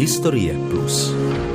Historie Plus.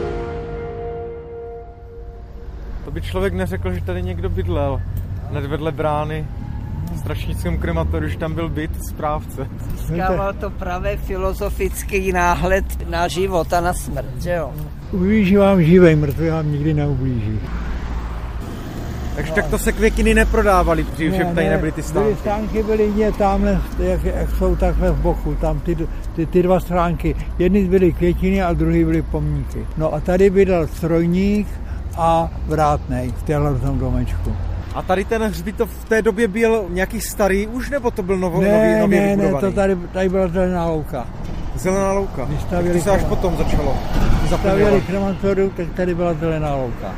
To by člověk neřekl, že tady někdo bydlel. Hned vedle brány v Strašnickém krematoriu, že tam byl byt správce. Získával to právě filozofický náhled na život a na smrt, že jo? Ublíží vám živej, mrtvý vám nikdy neublíží. Takže tak to se květiny neprodávaly, protože tady nebyly ty stánky. Stánky byly tamhle, jak jsou takhle v boku, tam ty dva stránky. Jedny byly květiny a druhý byly pomníky. No a tady bydlel strojník a vrátnej v téhle domečku. A tady ten hřbitov v té době byl nějaký starý už, nebo to byl nově vybudovaný? Ne, to tady byla zelená louka. Zelená louka? To se až potom začalo. Stavěli krematorium, tak tady byla zelená louka.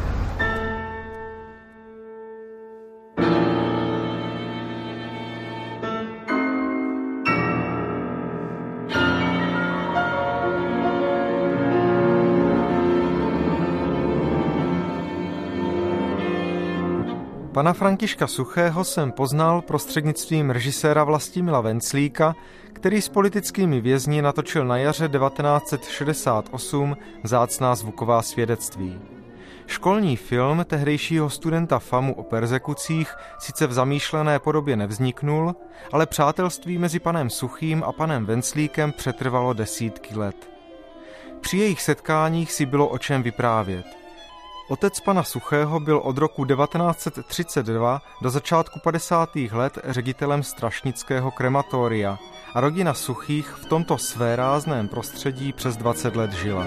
Pana Františka Suchého jsem poznal prostřednictvím režiséra Vlastimila Venclíka, který s politickými vězni natočil na jaře 1968 Vzácná zvuková svědectví. Školní film tehdejšího studenta FAMu o perzekucích sice v zamýšlené podobě nevzniknul, ale přátelství mezi panem Suchým a panem Venclíkem přetrvalo desítky let. Při jejich setkáních si bylo o čem vyprávět. Otec pana Suchého byl od roku 1932 do začátku 50. let ředitelem Strašnického krematoria a rodina Suchých v tomto svérázném prostředí přes 20 let žila.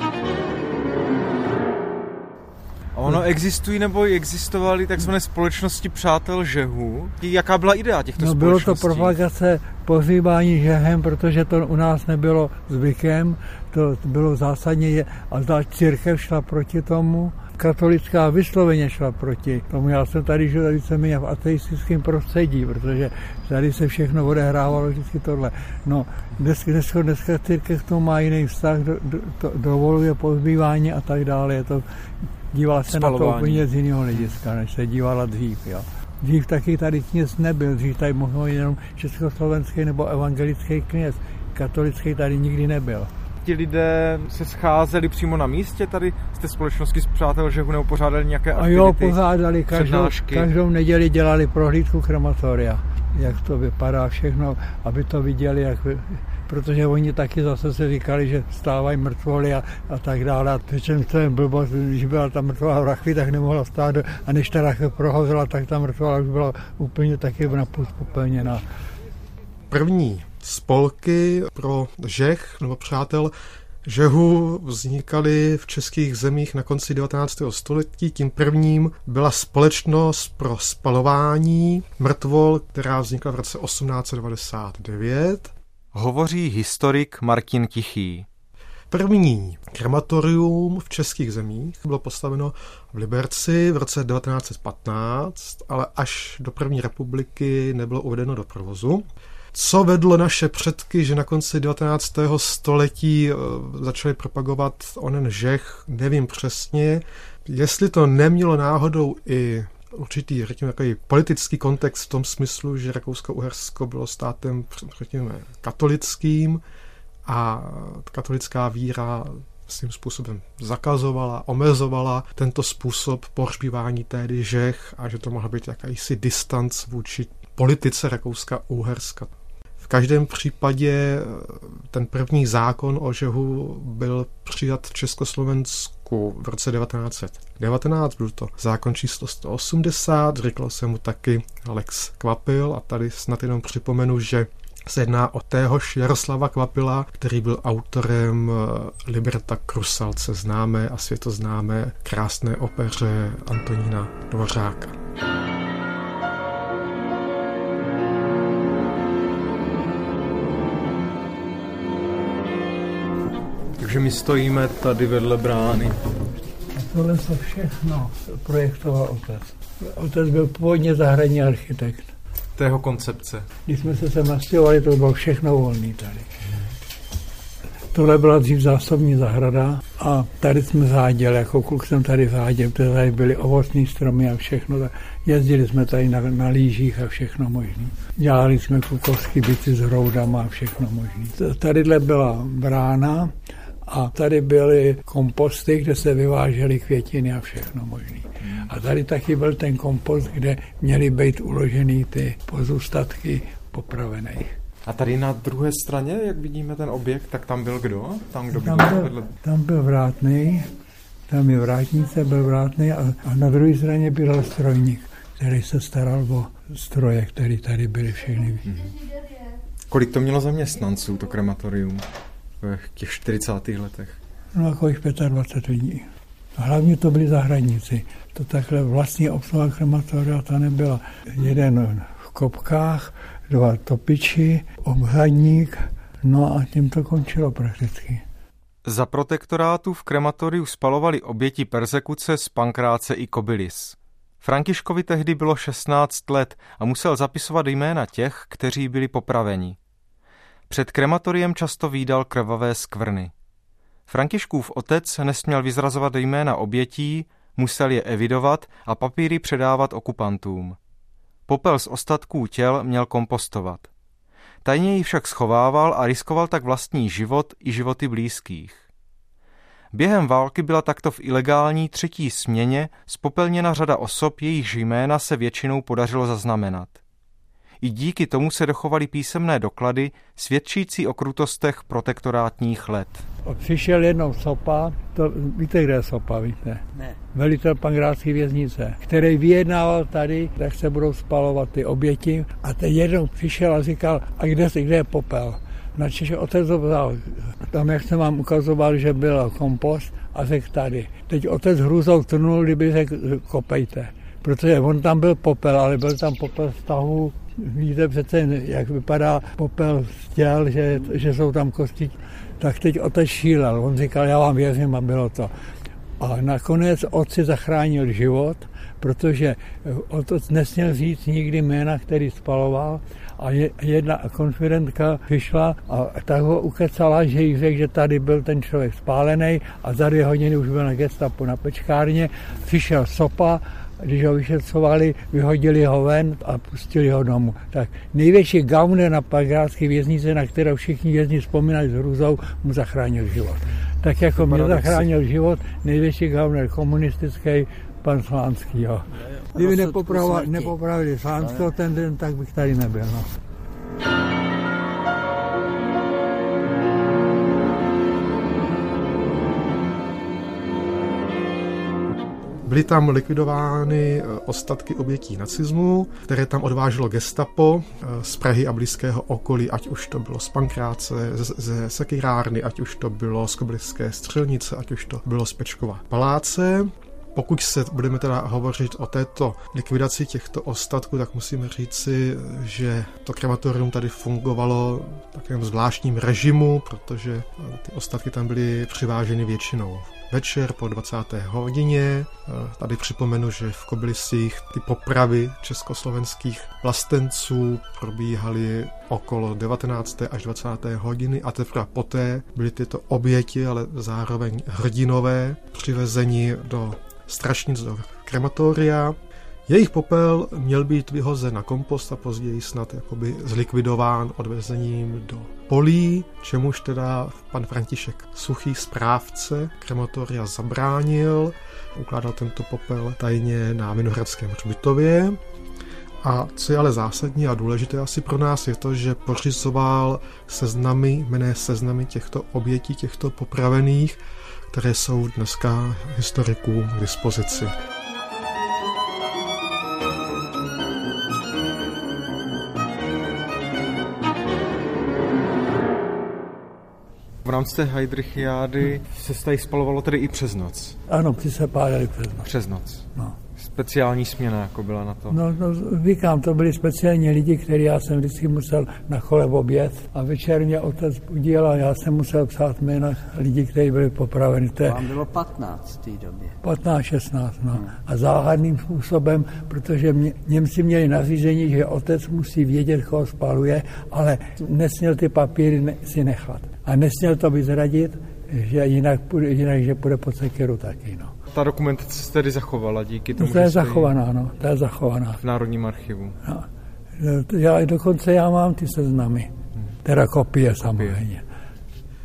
A ono existují nebo existovaly takzvané společnosti přátel žehů? Jaká byla idea těchto společností? Bylo to propagace pohřbívání žehem, protože to u nás nebylo zvykem, to bylo zásadně, a církev šla proti tomu. Katolická vysloveně šla proti tomu. Já jsem tady žil víceméně v ateistickém prostředí, protože tady se všechno odehrávalo vždycky tohle. No, dneska církev k tomu má jiný vztah, dovoluje pohřbívání a tak dále. Dívá se spalování na to úplně z jiného hlediska, než se dívala dřív. Jo. Dřív taky tady kněz nebyl, dřív tady mohl jenom československý nebo evangelický kněz. Katolický tady nikdy nebyl. Ti lidé se scházeli přímo na místě tady z té společnosti z přátel žehu, nebo pořádali nějaké aktivity? A jo, pořádali, každou neděli dělali prohlídku krematoria, jak to vypadá všechno, aby to viděli, protože oni taky zase se říkali, že vstávají mrtvoly a tak dále. A přečem to je blbost, když byla ta mrtvola v rachvi, tak nemohla vstát a než ta rachve prohozela, tak ta mrtvola už byla úplně taky napůl popelněná. První spolky pro žeh nebo přátel žehu vznikaly v českých zemích na konci 19. století. Tím prvním byla společnost pro spalování mrtvol, která vznikla v roce 1899. Hovoří historik Martin Tichý. První krematorium v českých zemích bylo postaveno v Liberci v roce 1915, ale až do první republiky nebylo uvedeno do provozu. Co vedlo naše předky, že na konci 19. století začali propagovat onen žeh, nevím přesně. Jestli to nemělo náhodou i určitý, řekněme, takový politický kontext v tom smyslu, že Rakousko-Uhersko bylo státem, řekněme, katolickým a katolická víra svým způsobem zakazovala, omezovala tento způsob pohřbívání tédy žeh a že to mohla být jakýsi distanc vůči politice Rakouska-Uherska. V každém případě ten první zákon o žehu byl přijat v Československu v roce 1919, byl to zákon číslo 180, řeklo se mu taky Lex Kvapil a tady snad jenom připomenu, že se jedná o téhož Jaroslava Kvapila, který byl autorem Liberta Krusalce, známé a světoznámé krásné opeře Antonína Dvořáka. Takže my stojíme tady vedle brány. A tohle se všechno projektoval otec. Otec byl původně zahradní architekt. Tého koncepce. Když jsme se sem nastěhovali, to bylo všechno volný tady. Tohle byla dřív zásobní zahrada a tady jsme záděli, jako kluk jsem tady záděl, protože tady byly ovocní stromy a všechno. Jezdili jsme tady na lížích a všechno možné. Dělali jsme klukovský byty s hroudama a všechno možné. Tadyhle byla brána A tady byly komposty, kde se vyvážely květiny a všechno možné. A tady taky byl ten kompost, kde měly být uložený ty pozůstatky popravených. A tady na druhé straně, jak vidíme ten objekt, tak tam byl kdo? Tam byl vrátný, tam je vrátnice, byl vrátný a na druhé straně byl strojník, který se staral o stroje, které tady byly všechny. Kolik to mělo zaměstnanců, to krematorium, v těch 40. letech? No jako 25 lidí. Hlavně to byli zahradníci. To takhle vlastní obsluha krematoria ta nebyla. Jeden v kopkách, 2 topiči, obhradník, no a tím to končilo prakticky. Za protektorátu v krematoriu spalovali oběti perzekuce z Pankráce i Kobylis. Františkovi tehdy bylo 16 let a musel zapisovat jména těch, kteří byli popraveni. Před krematoriem často vídal krvavé skvrny. Františkův otec nesměl vyzrazovat jména obětí, musel je evidovat a papíry předávat okupantům. Popel z ostatků těl měl kompostovat. Tajně ji však schovával a riskoval tak vlastní život i životy blízkých. Během války byla takto v ilegální 3. směně spopelněna řada osob, jejichž jména se většinou podařilo zaznamenat. I díky tomu se dochovaly písemné doklady svědčící o krutostech protektorátních let. Přišel jednou Sopa, víte, kde je Sopa, víte? Ne. Velitel Pankrácké věznice, který vyjednával tady, jak se budou spalovat ty oběti. A ten jednou přišel a říkal, a kde je popel? Načež otec ho vzal. Tam, jak jsem vám ukazoval, že byl kompost a řekl tady. Teď otec hrůzou trnul, kdyby řekl, kopejte. Protože on tam byl popel, ale byl tam popel z tahu. Víte přece, jak vypadá popel z těl, že jsou tam kosti. Tak teď otec šílel. On říkal, já vám věřím a bylo to. A nakonec otci zachránil život, protože otec nesměl říct nikdy jména, který spaloval. A jedna konfidentka přišla a tak ho ukecala, že jí řekl, že tady byl ten člověk spálený a za 2 hodiny už byl na gestapu na pečkárně. Přišel Sopa, když ho vyšetřovali, vyhodili ho ven a pustili ho domů. Tak největší gauner na Pankrácké věznici, na kterou všichni vězni vzpomínají s hrůzou, mu zachránil život. Tak jako mě zachránil život největší gauner komunistický, pan Slánský. Jo. Kdyby nepopravili Slánského ten den, tak bych tady nebyl. No. Byly tam likvidovány ostatky obětí nacismu, které tam odváželo gestapo z Prahy a blízkého okolí, ať už to bylo z Pankráce, ze Sekyrárny, ať už to bylo z Kobyliské střelnice, ať už to bylo z Pečkova paláce. Pokud se budeme teda hovořit o této likvidaci těchto ostatků, tak musíme říci, že to krematorium tady fungovalo v takovém zvláštním režimu, protože ty ostatky tam byly přiváženy většinou večer po 20. hodině. Tady připomenu, že v Kobylisích ty popravy československých vlastenců probíhaly okolo 19. až 20. hodiny a teprve poté byly tyto oběti, ale zároveň hrdinové, přivezeni do strašnic, do krematoria. Jejich popel měl být vyhozen na kompost a později snad jakoby zlikvidován odvezením do polí, čemuž teda pan František Suchý, správce krematoria, zabránil. Ukládal tento popel tajně na Vinohradském hřbitově. A co je ale zásadní a důležité asi pro nás je to, že pořizoval jmenné seznamy těchto obětí, těchto popravených, které jsou dneska historikům k dispozici. V rámci té Heydrichiády se tady spalovalo tedy i přes noc. Ano, ty se pálili přes noc. Přes noc. No. Speciální směna jako byla na to. No, říkám, to byli speciální lidi, který já jsem vždycky musel na chole oběd a večer mě otec budil a já jsem musel psát jména lidí, kteří byli popraveni. Vám bylo 15 v té době. 15, 16, no. A záhadným způsobem, protože Němci měli nařízení, že otec musí vědět, koho spaluje, ale nesměl ty papíry si nechat. A nesměl to vyzradit, že jinak že půjde pod sekeru taky, no. Ta dokumentace se tedy zachovala díky tomu, to je zachovaná, no. To je zachovaná. V Národním archivu. No. Dokonce já mám ty seznamy. Teda kopie samozřejmě.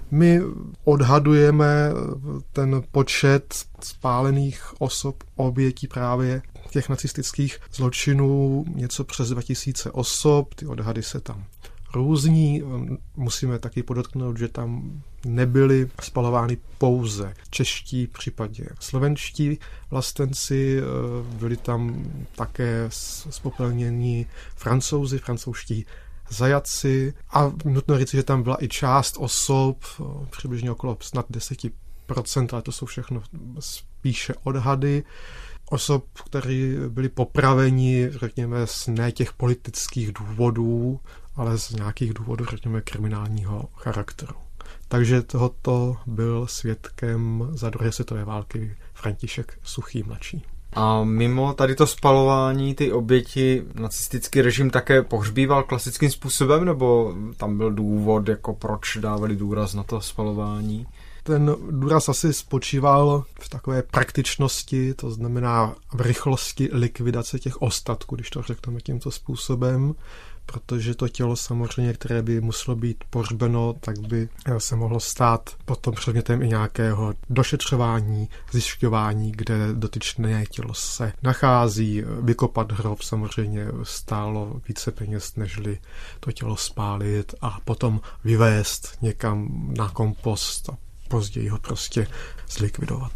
My odhadujeme ten počet spálených osob, obětí právě těch nacistických zločinů, něco přes 2000 osob, ty odhady se tam různí. Musíme taky podotknout, že tam nebyly spalovány pouze čeští, případně slovenští vlastenci, byli tam také zpopelnění Francouzi, francouzští zajatci a nutno říct, že tam byla i část osob, přibližně okolo snad 10%, ale to jsou všechno spíše odhady, osob, kteří byli popraveni, řekněme, z ne těch politických důvodů, ale z nějakých důvodů, řekněme, kriminálního charakteru. Takže tohoto byl svědkem za druhé světové války František Suchý mladší. A mimo tady to spalování, ty oběti, nacistický režim také pohřbíval klasickým způsobem, nebo tam byl důvod, jako proč dávali důraz na to spalování? Ten důraz asi spočíval v takové praktičnosti, to znamená v rychlosti likvidace těch ostatků, když to řekneme tímto způsobem, protože to tělo samozřejmě, které by muselo být pohřbeno, tak by se mohlo stát potom předmětem i nějakého došetřování, zjišťování, kde dotyčné tělo se nachází. Vykopat hrob samozřejmě stálo více peněz, nežli to tělo spálit a potom vyvést někam na kompost a později ho prostě zlikvidovat.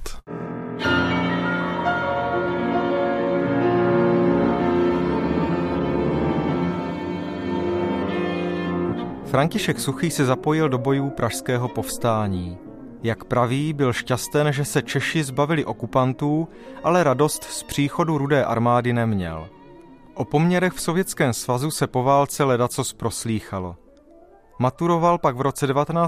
František Suchý se zapojil do bojů pražského povstání. Jak praví, byl šťasten, že se Češi zbavili okupantů, ale radost z příchodu Rudé armády neměl. O poměrech v Sovětském svazu se po válce ledacos proslýchalo. Maturoval pak v roce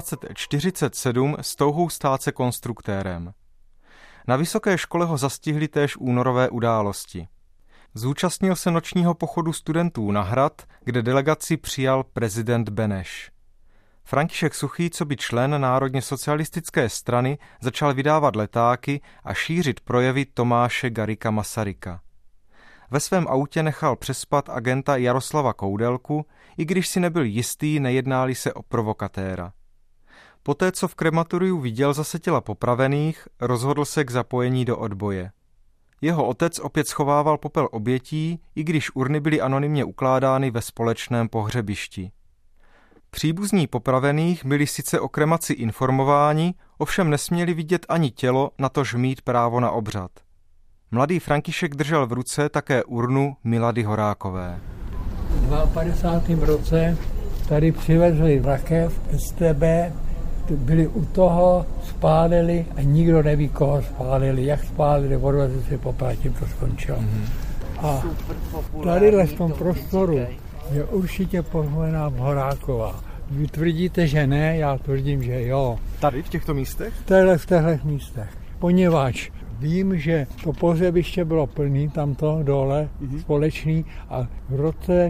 1947 s touhou stát se konstruktérem. Na vysoké škole ho zastihly též únorové události. Zúčastnil se nočního pochodu studentů na Hrad, kde delegaci přijal prezident Beneš. František Suchý, coby člen Národně socialistické strany, začal vydávat letáky a šířit projevy Tomáše Garrigua Masaryka. Ve svém autě nechal přespat agenta Jaroslava Koudelku, i když si nebyl jistý, nejedná-li se o provokatéra. Poté, co v krematoriu viděl zase těla popravených, rozhodl se k zapojení do odboje. Jeho otec opět schovával popel obětí, i když urny byly anonymně ukládány ve společném pohřebišti. Příbuzní popravených byli sice o kremaci informováni, ovšem nesměli vidět ani tělo, natož mít právo na obřad. Mladý František držel v ruce také urnu Milady Horákové. V 52. roce tady přivezli rakev STB, byli u toho, spálili a nikdo neví, koho spálili, jak spálili, odvezli si popel, tím to skončilo. A tady v tom prostoru je určitě pohřbená Horáková. Vy tvrdíte, že ne, já tvrdím, že jo. Tady v těchto místech? V těchto místech. Poněvadž vím, že to pohřebiště bylo plný tamto dole, společný, a v roce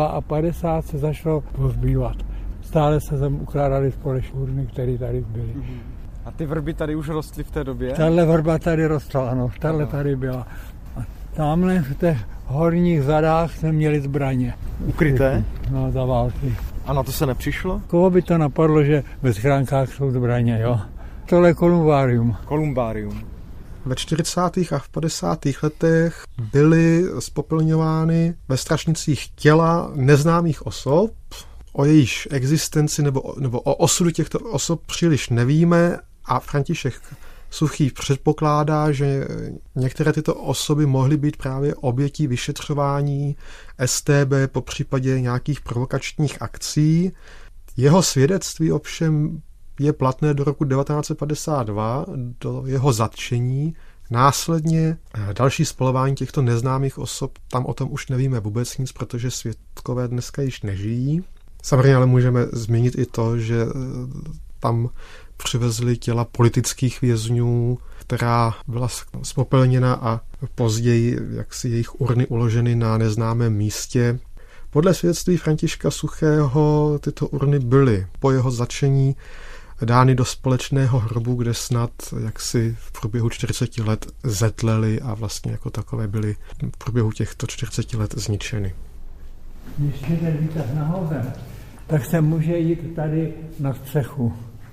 52 se začalo pozbývat. Stále se tam ukládaly společné urny, které tady byly. A ty vrby tady už rostly v té době? Tahle vrba tady rostla, ano, tahle tady byla. A tamhle v těch horních zadách jsme měli zbraně. Ukryté? No, za války. A na to se nepřišlo? Koho by to napadlo, že ve schránkách jsou zbraně, jo? Tohle je kolumbárium. Kolumbárium. Ve 40. a v 50. letech byly zpopelňovány ve Strašnicích těla neznámých osob. O jejich existenci nebo o osudu těchto osob příliš nevíme a František Suchý předpokládá, že některé tyto osoby mohly být právě obětí vyšetřování STB, popřípadě nějakých provokačních akcí. Jeho svědectví ovšem je platné do roku 1952, do jeho zatčení. Následně další spalování těchto neznámých osob, tam o tom už nevíme vůbec nic, protože svědkové dneska již nežijí. Samozřejmě ale můžeme zmínit i to, že tam přivezli těla politických vězňů, která byla spopelněna a později jaksi jejich urny uloženy na neznámém místě. Podle svědectví Františka Suchého tyto urny byly po jeho zatčení dány do společného hrobu, kde snad jaksi v průběhu 40 let zetlely a vlastně jako takové byly v průběhu těchto 40 let zničeny. Když je ten výtah nahoře, tak se může jít tady na střechu.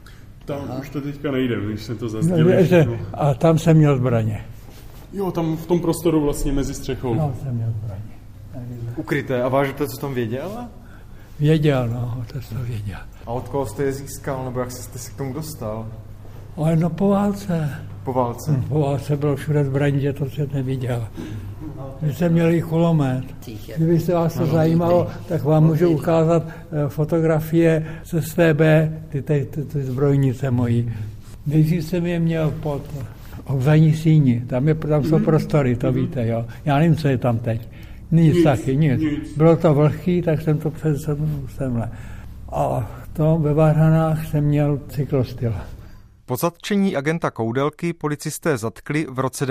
Tam už to teďka nejde, když se to zazdělí. A tam jsem měl zbraně. Jo, tam v tom prostoru vlastně mezi střechou. No, jsem měl zbraně. Ukryté. A váš otec co tam věděl? Věděl, no, otec to věděl. A od koho jste je získal, nebo jak jste se k tomu dostal? Ale no po válce. Po válce? No, po válce bylo všude zbraní, že to svět neviděl. My jsme měli kulomet. Kdyby se vás to zajímalo, tak vám můžu ukázat fotografie ze STB, ty zbrojnice mojí. Nejdřív jsem je měl pod obzajní síni, tam jsou prostory, to víte, jo. Já nevím, co je tam teď. Nic taky, nic. Bylo to vlhký, tak jsem to přesunul semhle. A to ve Varhanách jsem měl cyklostyl. Po zatčení agenta Koudelky policisté zatkli v roce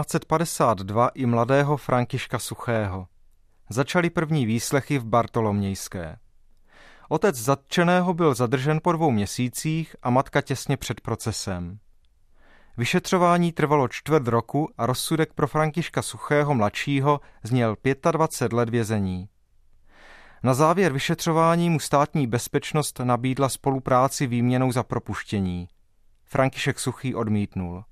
1952 i mladého Františka Suchého. Začaly první výslechy v Bartolomějské. Otec zatčeného byl zadržen po 2 měsících a matka těsně před procesem. Vyšetřování trvalo 1/4 roku a rozsudek pro Františka Suchého mladšího zněl 25 let vězení. Na závěr vyšetřování mu státní bezpečnost nabídla spolupráci výměnou za propuštění. František Suchý odmítnul.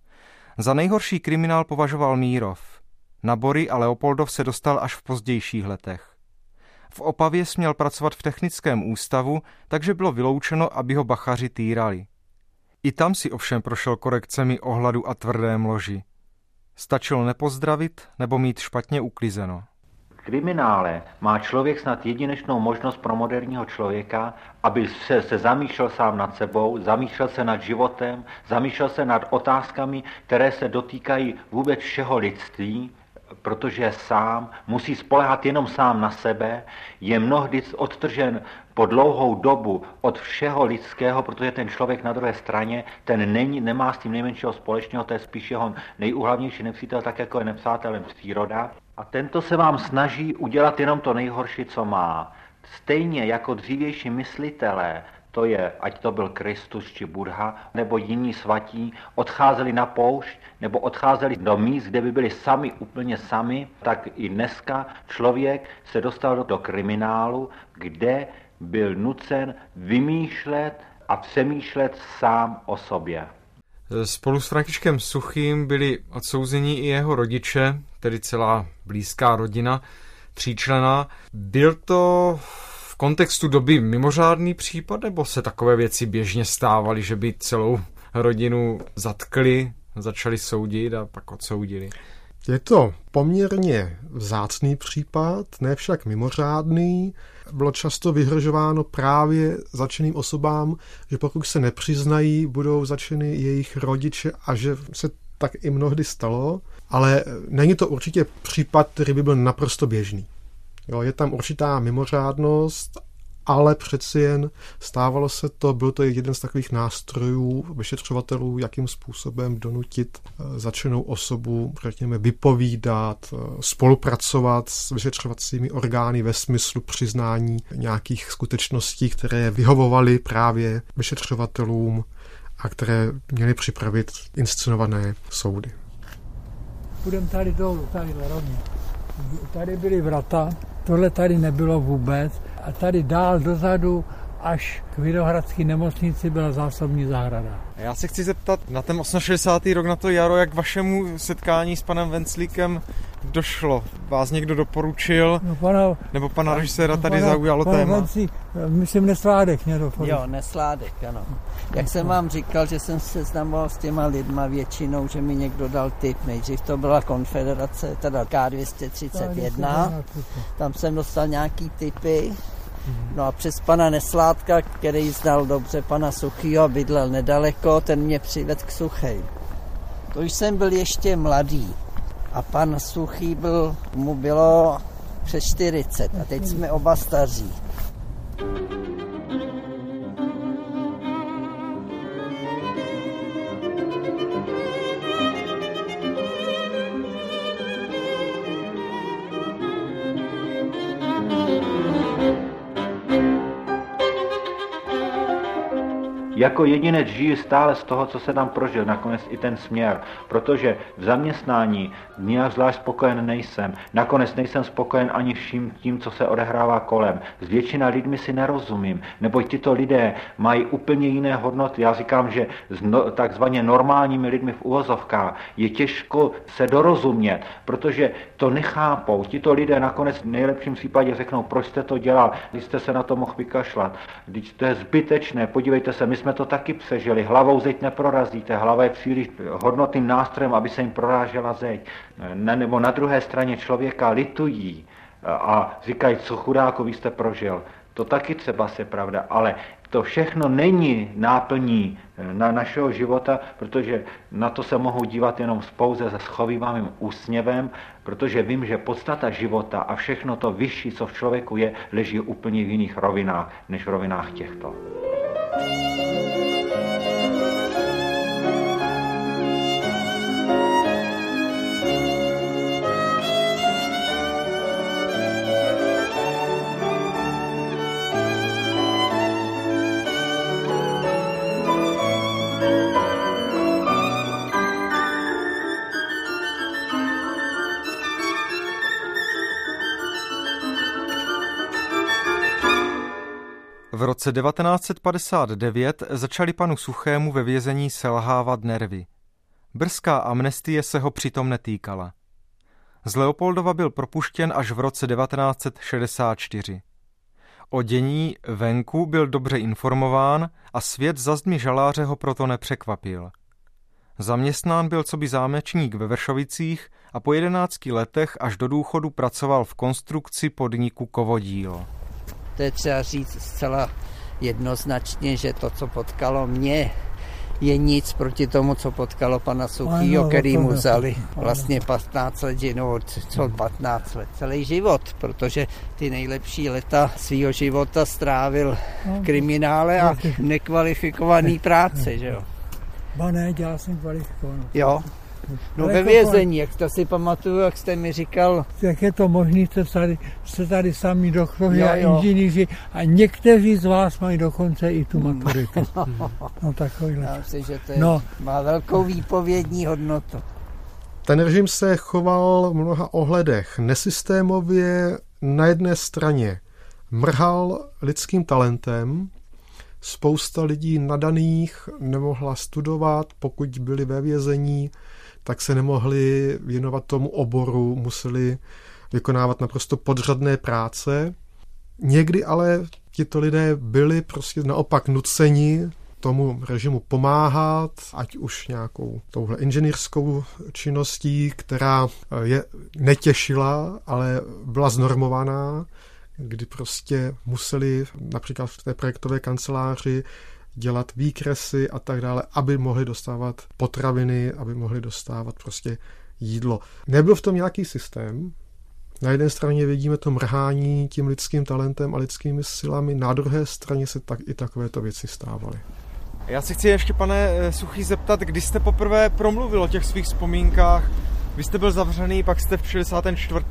Za nejhorší kriminál považoval Mírov. Na Bory a Leopoldov se dostal až v pozdějších letech. V Opavě směl pracovat v technickém ústavu, takže bylo vyloučeno, aby ho bachaři týrali. I tam si ovšem prošel korekcemi o hladu a tvrdém loži. Stačilo nepozdravit nebo mít špatně uklizeno. V kriminále má člověk snad jedinečnou možnost pro moderního člověka, aby se zamýšlel sám nad sebou, zamýšlel se nad životem, zamýšlel se nad otázkami, které se dotýkají vůbec všeho lidství, protože sám musí spoléhat jenom sám na sebe, je mnohdy odtržen po dlouhou dobu od všeho lidského, protože ten člověk na druhé straně, ten nemá s tím nejmenšího společného, to je spíš jeho nejúhlavnější nepřítel, tak jako je nepřátelem příroda. A tento se vám snaží udělat jenom to nejhorší, co má. Stejně jako dřívější myslitelé, to je, ať to byl Kristus či Buddha, nebo jiní svatí, odcházeli na poušť, nebo odcházeli do míst, kde by byli sami, úplně sami, tak i dneska člověk se dostal do kriminálu, kde byl nucen vymýšlet a přemýšlet sám o sobě. Spolu s Františkem Suchým byli odsouzeni i jeho rodiče, tedy celá blízká rodina, 3členná. Byl to v kontextu doby mimořádný případ, nebo se takové věci běžně stávaly, že by celou rodinu zatkli, začali soudit a pak odsoudili? Je to poměrně vzácný případ, ne však mimořádný. Bylo často vyhrožováno právě zatčeným osobám, že pokud se nepřiznají, budou zatčeny jejich rodiče a že se tak i mnohdy stalo, ale není to určitě případ, který by byl naprosto běžný. Jo, je tam určitá mimořádnost, ale přeci jen stávalo se to, byl to jeden z takových nástrojů vyšetřovatelů, jakým způsobem donutit zatčenou osobu, řekněme, vypovídat, spolupracovat s vyšetřovacími orgány ve smyslu přiznání nějakých skutečností, které vyhovovaly právě vyšetřovatelům a které měly připravit inscenované soudy. Půjdeme tady dolů, tadyhle rovně. Tady byly vrata, tohle tady nebylo vůbec a tady dál dozadu až k Vinohradské nemocnici byla zásobní zahrada. Já se chci zeptat na ten 68. rok, na to jaro, jak vašemu setkání s panem Venclíkem došlo? Vás někdo doporučil? No nebo pana režiséra tady zaujalo téma? Myslím Nesládek mě doporučil. Jo, Nesládek, ano. Jak jsem vám říkal, že jsem se seznamoval s těma lidma většinou, že mi někdo dal tip. Nejdřív to byla konfederace, teda K231. Tam jsem dostal nějaký tipy. No a přes pana Nesládka, který znal dobře pana Suchýho a bydlel nedaleko, ten mě přivedl k Suchej. To už jsem byl ještě mladý a pan Suchý mu bylo přes 40 a teď jsme oba staří. jako jedinec žiju stále z toho, co se tam prožil, nakonec i ten směr, protože v zaměstnání nijak zvlášť spokojen nejsem. Nakonec nejsem spokojen ani vším tím, co se odehrává kolem. S většina lidmi si nerozumím, neboť tyto lidé mají úplně jiné hodnoty. Já říkám, že s takzvaně normálními lidmi v uvozovkách je těžko se dorozumět, protože to nechápou. Tito lidé nakonec v nejlepším případě řeknou, proč jste to dělal, když jste se na to mohl vykašlat. Když to je zbytečné, podívejte se, my jsme to taky přežili. Hlavou zeď neprorazíte, hlava je příliš hodnotným nástrojem, aby se jim prorážela zeď. Nebo na druhé straně člověka litují a říkají, co chudáku vy jste prožil. To taky třeba je pravda, ale to všechno není náplní na našeho života, protože na to se mohu dívat jenom pouze se schovývavým úsměvem, protože vím, že podstata života a všechno to vyšší, co v člověku je, leží úplně v jiných rovinách, než v rovinách těchto. V roce 1959 začaly panu Suchému ve vězení selhávat nervy. Brzká amnestie se ho přitom netýkala. Z Leopoldova byl propuštěn až v roce 1964. O dění venku byl dobře informován a svět za zdmi žaláře ho proto nepřekvapil. Zaměstnán byl coby zámečník ve Vršovicích a po 11 letech až do důchodu pracoval v konstrukci podniku Kovodíl. To je třeba říct zcela jednoznačně, že to, co potkalo mě, je nic proti tomu, co potkalo pana Suchýho, který mu vzali vlastně 15 let, co 15 let, celý život, protože ty nejlepší leta svýho života strávil v kriminále a nekvalifikovaný práce, že jo. Ba ne, dělal jsem kvalifikovanou. Jo. No ve vězení, jak to si pamatuju, jak jste mi říkal. Jak je to možné, jste tady sami doktoři a inženýři a někteří z vás mají dokonce i tu maturitu. No takovýhle. Já myslím, že to má velkou výpovědní hodnotu. Ten režim se choval v mnoha ohledech nesystémově. Na jedné straně mrhal lidským talentem, spousta lidí nadaných nemohla studovat, pokud byli ve vězení, tak se nemohli věnovat tomu oboru, museli vykonávat naprosto podřadné práce. Někdy ale tito lidé byli prostě naopak nuceni tomu režimu pomáhat, ať už nějakou touhle inženýrskou činností, která je netěšila, ale byla znormovaná, kdy prostě museli například v té projektové kanceláři dělat výkresy a tak dále, aby mohli dostávat potraviny, aby mohli dostávat prostě jídlo. Nebyl v tom nějaký systém. Na jedné straně vidíme to mrhání tím lidským talentem a lidskými silami, na druhé straně se i takovéto věci stávaly. Já se chci ještě, pane Suchý, zeptat, kdy jste poprvé promluvil o těch svých vzpomínkách. Vy jste byl zavřený, pak jste v 64.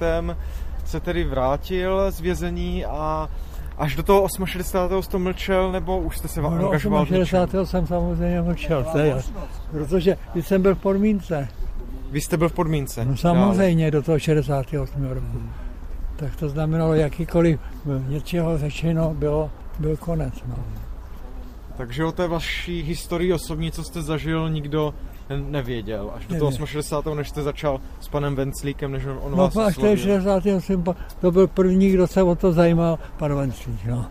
se tedy vrátil z vězení a až do toho 68. jste mlčel, nebo už jste se angažoval? 68. jsem samozřejmě mlčel, protože když jsem byl v podmínce. Vy jste byl v podmínce? No samozřejmě, do toho 68. roku. Tak to znamenalo, jakýkoliv něčeho řečeno byl konec. No. Takže o té vaší historii osobní, co jste zažil, nikdo nevěděl. Až do toho 68. než jste začal s panem Venclíkem, než on vás oslovil. No až 68. to byl první, kdo se o to zajímal, pan Venclík. No.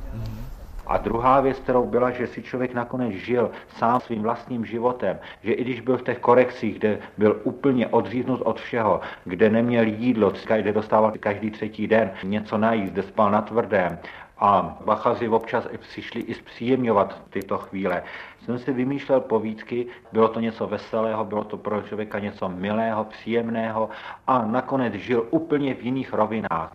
A druhá věc, kterou byla, že si člověk nakonec žil sám svým vlastním životem, že i když byl v těch korekcích, kde byl úplně odříznut od všeho, kde neměl jídlo, kde dostával každý třetí den něco najíst, kde spal na tvrdém, a bachaři občas přišli i zpříjemňovat tyto chvíle. Jsem si vymýšlel povídky, bylo to něco veselého, bylo to pro člověka něco milého, příjemného a nakonec žil úplně v jiných rovinách.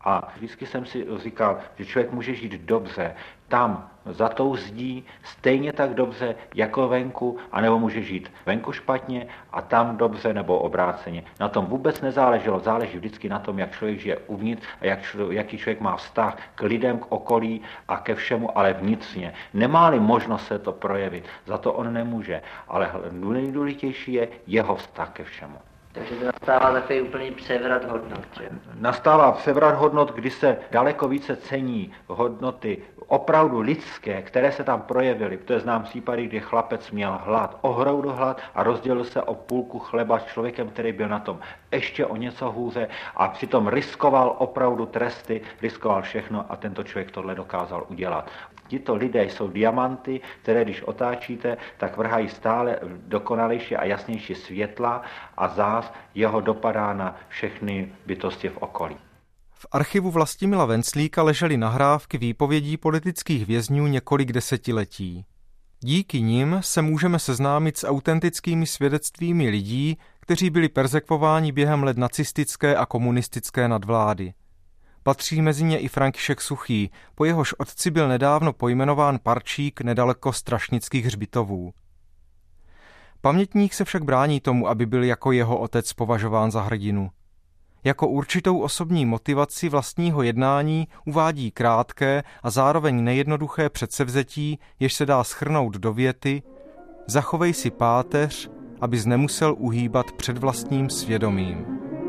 A vždycky jsem si říkal, že člověk může žít dobře tam za tou zdí stejně tak dobře jako venku, anebo může žít venku špatně a tam dobře nebo obráceně. Na tom vůbec nezáleželo, záleží vždycky na tom, jak člověk žije uvnitř a jaký člověk má vztah k lidem, k okolí a ke všemu, ale vnitřně. Nemá-li možnost se to projevit, za to on nemůže, ale nejdůležitější je jeho vztah ke všemu. Takže to nastává takový úplný převrat hodnot, že? Nastává převrat hodnot, kdy se daleko více cení hodnoty opravdu lidské, které se tam projevily. To je znám případy, kdy chlapec měl hlad, ohromný hlad a rozdělil se o půlku chleba s člověkem, který byl na tom ještě o něco hůře a přitom riskoval opravdu tresty, riskoval všechno a tento člověk tohle dokázal udělat. Tito lidé jsou diamanty, které když otáčíte, tak vrhají stále dokonalejší a jasnější světla a zář jeho dopadá na všechny bytosti v okolí. V archivu Vlastimila Venclíka ležely nahrávky výpovědí politických vězňů několik desetiletí. Díky nim se můžeme seznámit s autentickými svědectvími lidí, kteří byli perzekvováni během let nacistické a komunistické nadvlády. Patří mezi ně i František Suchý, po jehož otci byl nedávno pojmenován parčík nedaleko Strašnických hřbitovů. Pamětník se však brání tomu, aby byl jako jeho otec považován za hrdinu. Jako určitou osobní motivaci vlastního jednání uvádí krátké a zároveň nejednoduché předsevzetí, jež se dá shrnout do věty: zachovej si páteř, abys nemusel uhýbat před vlastním svědomím.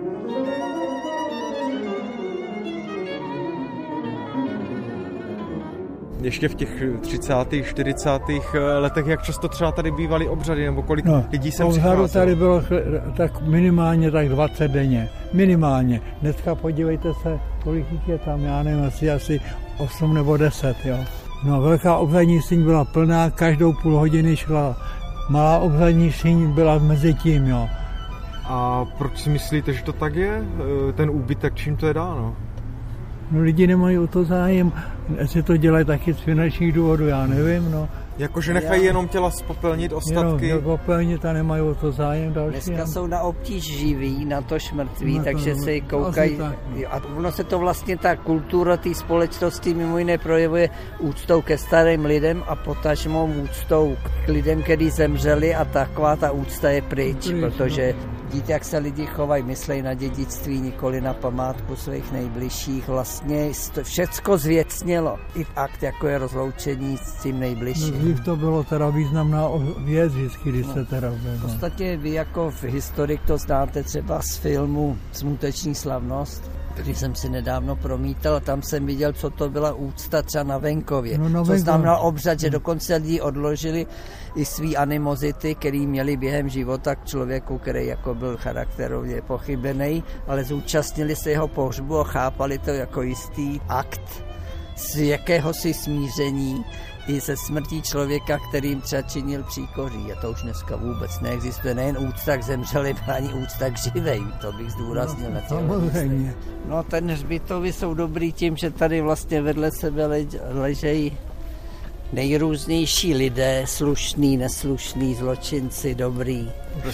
Ještě v těch 30. 40. letech, jak často třeba tady bývaly obřady, nebo kolik lidí sem přicházelo? Obřadu tady bylo tak minimálně tak 20 denně. Minimálně. Dneska podívejte se, kolik jich je tam, já nevím, asi 8 nebo 10, jo. No, velká obřadní síň byla plná, každou půl hodiny šla. Malá obřadní síň byla mezi tím, jo. A proč si myslíte, že to tak je? Ten úbytek, čím to je dáno? No, lidi nemají o to zájem, jestli to dělají taky z finančních důvodů, já nevím, no. Jakože nechají jenom těla spopelnit ostatky? Jenom popelnit a nemají o to zájem další. Dneska jsou na obtíž živí, na to mrtví, takže se koukají. A ono se to vlastně, ta kultura té společnosti mimo jiné projevuje úctou ke starým lidem a potažmo úctou k lidem, kteří zemřeli a taková ta úcta je pryč, protože vidíte, jak se lidi chovají, myslejí na dědictví, nikoli na památku svých nejbližších. Vlastně všecko zvěcnělo. I akt, jako je rozloučení s tím nejbližším. No, dřív to bylo teda významná věc vždycky, když se teda byl. V podstatě vy jako historik to znáte třeba z filmu Smuteční slavnost, který jsem si nedávno promítal a tam jsem viděl, co to byla úcta třeba na venkově. Co znamená obřad, že dokonce lidi odložili i svý animozity, který měli během života k člověku, který jako byl charakterově pochybený, ale zúčastnili se jeho pohřbu a chápali to jako jistý akt z jakéhosi smíření i se smrtí člověka, kterým třeba činil příkoří. A to už dneska vůbec neexistuje. Nejen úcta k zemřelým, ani úcta k živým. To bych zdůraznil na těm. No, ten hřbitovy jsou dobrý tím, že tady vlastně vedle sebe ležejí nejrůznější lidé, slušný, neslušný, zločinci, dobrý.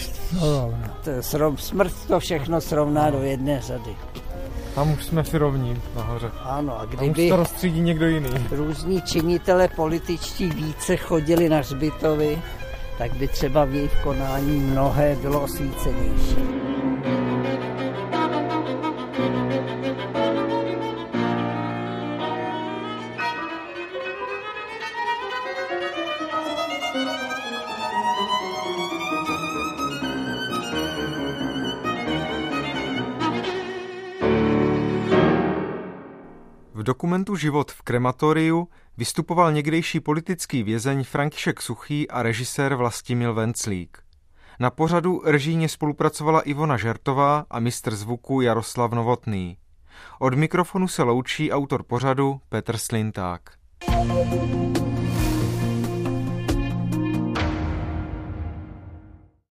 Smrt to všechno srovná do jedné řady. Tam už jsme si rovní nahoře. Ano, a kdyby už to rozstřídí někdo jiný. Různí činitele političtí více chodili na hřbitovy, tak by třeba v jejich konání mnohé bylo osvícenější. V dokumentu Život v krematoriu vystupoval někdejší politický vězeň František Suchý a režisér Vlastimil Venclík. Na pořadu režijně spolupracovala Ivona Žertová a mistr zvuku Jaroslav Novotný. Od mikrofonu se loučí autor pořadu Petr Slinták.